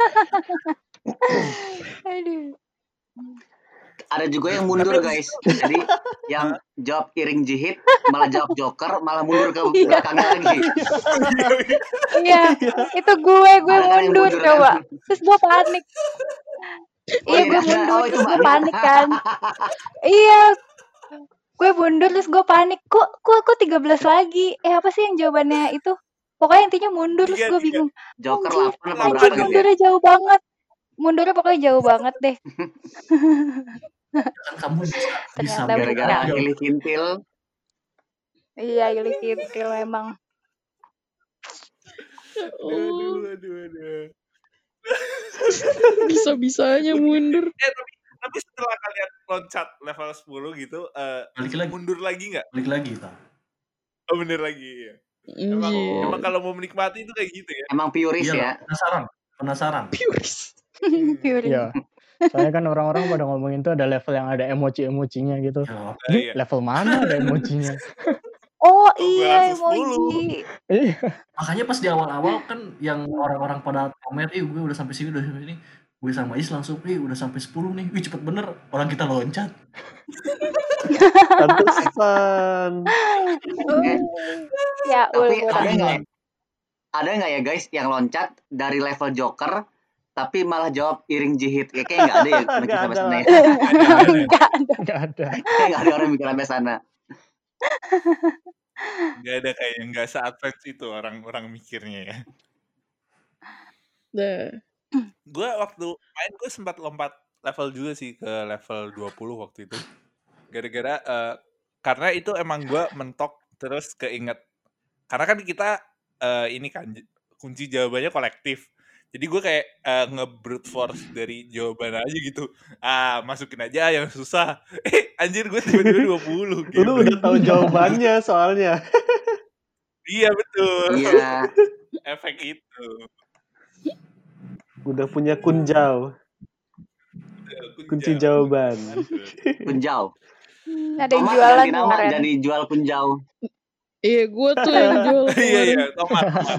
Aduh. Ada juga yang mundur guys. Jadi yang jawab iring jihit malah jawab joker malah mundur ke belakangnya lagi. Iya, itu gue gue Ada kan yang mundur mundur coba. kan? Terus gue panik. Oh, Iya, iya, gue ada. mundur Oh, itu terus gue Mbak. panik kan. Iya. Gue mundur terus gue panik. Kok kok kok tiga belas lagi? Eh apa sih yang jawabannya itu? Pokoknya intinya mundur terus Tiga, gue tiga. bingung. Joker Anjir, delapan apa anjir berapa gitu ya? mundurnya jauh banget. Mundurnya pokoknya jauh banget deh. Kan kamu bisa bisa Ternyata Gara-gara bukan. Hilly Kintil. Iya, Ili Kintil emang. Oh, Aduh, aduh, aduh. bisa-bisanya mundur. Eh tapi tapi setelah kalian loncat level sepuluh gitu, eh, balik lagi mundur lagi nggak? balik lagi tak. Oh bener lagi ya. Emang, Anjir. emang kalau mau menikmati itu kayak gitu ya. Emang puris Iya ya. penasaran penasaran. Puris. Fury. Iya. Soalnya kan orang-orang pada ngomongin tuh ada level yang ada emoji-emojinya gitu. Ya, Ah, Ini iya. level mana ada emojinya? Oh Oh, gue iya, langsung sepuluh. emoji. Iya. makanya pas di awal-awal kan yang orang-orang pada komen, "Ih, gue udah sampai sini, udah sampai sini." Gue sama Is langsung, "Ih, udah sampai sepuluh nih. Wih, cepet bener. Orang kita loncat." Pantesan. Eh, Ya, tapi ul ada murah. nggak ada nggak ya guys yang loncat dari level joker tapi malah jawab iring jihit? Ya, kayak nggak ada ya mikir Nggak sampai ada. sana ya. Enggak ada. Nggak ada. Kayak nggak ada orang mikir sampai sana. Nggak ada kayak nggak se-advance itu orang-orang mikirnya ya. Dah. Gue waktu main gue sempat lompat level juga sih ke level dua puluh waktu itu. Gara-gara eh, karena itu emang gue mentok terus keinget. Karena kan kita eh, ini kan j- kunci jawabannya kolektif. Jadi gue kayak eh, nge-brute force dari jawaban aja gitu. Ah, masukin aja yang susah. Eh, anjir gue tiba-tiba dua puluh gitu. Lu udah tahu jawabannya soalnya. Iya betul. Iya. Efek itu. Udah punya kunjau. Kunci jawaban. Kunjau. Ada yang Tomat jualan ganti nama kemarin. jadi jual kunjau. Iya, gue tuh yang jual Iya kemarin. iya, tomat. tomat.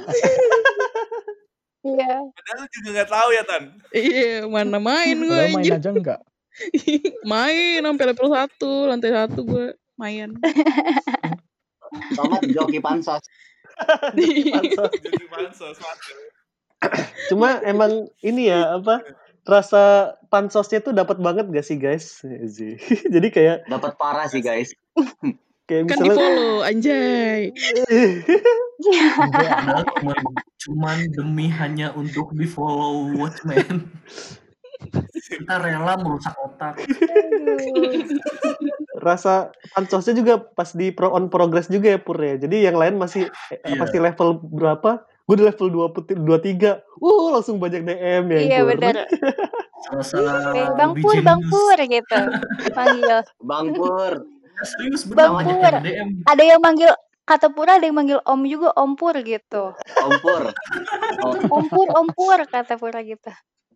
Iya. Padahal lu juga nggak tahu ya Tan. Iya, mana main gue Padahal main anjir. aja enggak. Main sampai level satu, lantai satu gue main. Tomat joki pansos. Pansos. Jadi pansos mantap. Cuma emang ini ya apa rasa pansosnya tuh dapat banget gak sih guys? Jadi kayak Dapat parah sih guys. kayak Kan di misalnya follow, anjay. Padahal cuman, cuman demi hanya untuk di follow Watchmen. Kita rela merusak otak. Aduh. rasa pansosnya juga pas di pro on progress juga ya Pur ya. Jadi yang lain masih eh, Iya. pasti level berapa? Gue di level dua puluh tiga. Uh, langsung banyak D M ya Iya Pur. bener. Serasa Kayak Bang lebih Pur, Bang jenius. Pur gitu. Panggil. Bang Pur. Serius Bang bener banyak Pur. yang D M. Ada yang manggil kata Pura, ada yang manggil Om juga, Om Pur gitu. Om Pur. Oh, Om Pur, Om Pur kata Pura gitu.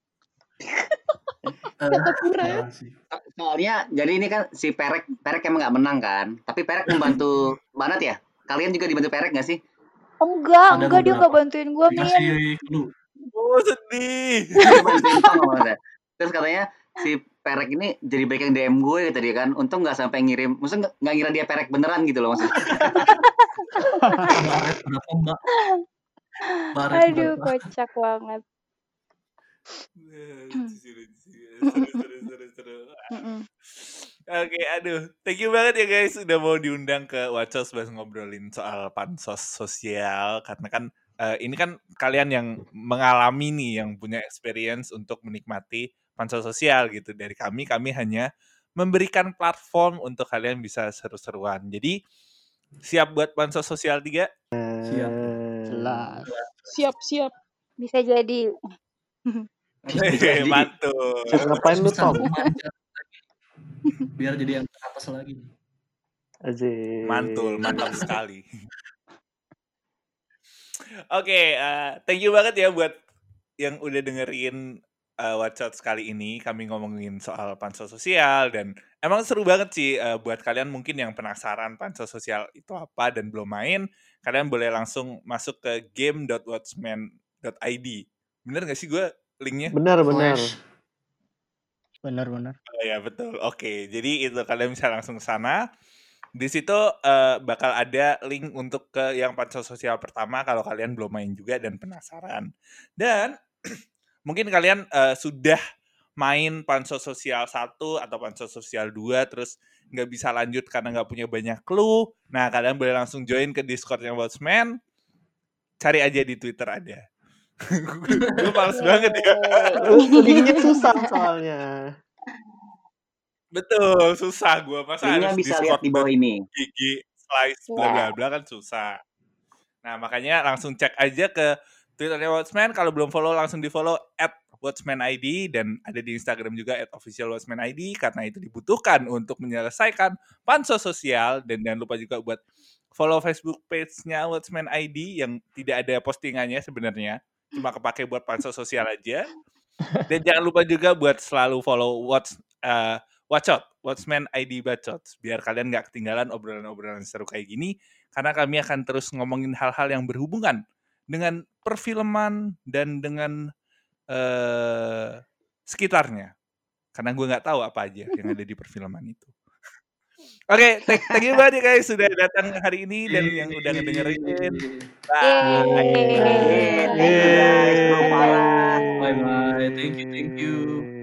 Kata Pura. Parah sih. soalnya jadi ini kan si Perek Perek emang nggak menang kan. Tapi Perek membantu banget ya. Kalian juga dibantu Perek nggak sih? Enggak, Ada enggak dia enggak beberapa. bantuin gua, Min. Dikasih clue. Oh sedih. Dia bantuin Tong maksudnya. Terus katanya si Perek ini jadi baik yang D M gue kata dia kan. Untung nggak sampai ngirim. Maksudnya nggak- nggak ngira dia Perek beneran gitu loh maksudnya. Baret berapa mbak? Baret Aduh, berapa? kocak banget. Seru, seru, seru, seru, seru. Mm-mm. Oke, aduh, thank you banget ya guys udah mau diundang ke Wacos bahas ngobrolin soal pansos sosial karena kan eh, ini kan kalian yang mengalami nih yang punya experience untuk menikmati pansos sosial gitu. Dari kami, kami hanya memberikan platform untuk kalian bisa seru-seruan. Jadi siap buat pansos sosial tiga? Siap. Jelas. Siap, siap. Bisa jadi. Hehehe, mantul. Siap ngapain lu Bisa Tom? memanjat lagi. Biar jadi yang teratas lagi. Asik. Mantul, mantap sekali. Oke, eh, thank you banget ya buat yang udah dengerin uh, Wacot kali ini. Kami ngomongin soal pansos sosial dan emang seru banget sih eh, buat kalian mungkin yang penasaran pansos sosial itu apa dan belum main, kalian boleh langsung masuk ke game dot watchmen dot i d. Bener gak sih gue linknya? Benar, benar. Flash. Benar-benar. Oh ya betul. Oke, jadi itu kalian bisa langsung ke sana. Di situ eh, bakal ada link untuk ke yang pansos sosial pertama kalau kalian belum main juga dan penasaran. Dan mungkin kalian eh, sudah main pansos sosial satu atau pansos sosial dua terus nggak bisa lanjut karena nggak punya banyak clue. Nah, kalian boleh langsung join ke Discord-nya Watchmen. Cari aja di Twitter ada. Gue males banget ya. Linknya susah soalnya. Betul, susah gue. Masa Linknya harus bisa Discord lihat di bawah ini. gigi slice bla bla bla kan susah. Nah, makanya langsung cek aja ke Twitternya Watchmen. Kalau belum follow langsung di follow at Watchmen I D dan ada di Instagram juga at official Watchmen I D karena itu dibutuhkan untuk menyelesaikan pansos sosial. Dan jangan lupa juga buat follow Facebook page-nya Watchmen I D yang tidak ada postingannya sebenarnya, cuma kepake buat pansos sosial aja. Dan jangan lupa juga buat selalu follow Watch uh, Wacot, Watchmen I D Bacot, biar kalian nggak ketinggalan obrolan-obrolan seru kayak gini, karena kami akan terus ngomongin hal-hal yang berhubungan dengan perfilman dan dengan uh, sekitarnya. Karena gue nggak tahu apa aja yang ada di perfilman itu. Oke, okay, thank you banget ya guys sudah datang hari ini dan yang udah ngedengerin. Yeay. Yeay, thank you guys. Selamat malam. Bye bye. Thank you, thank you.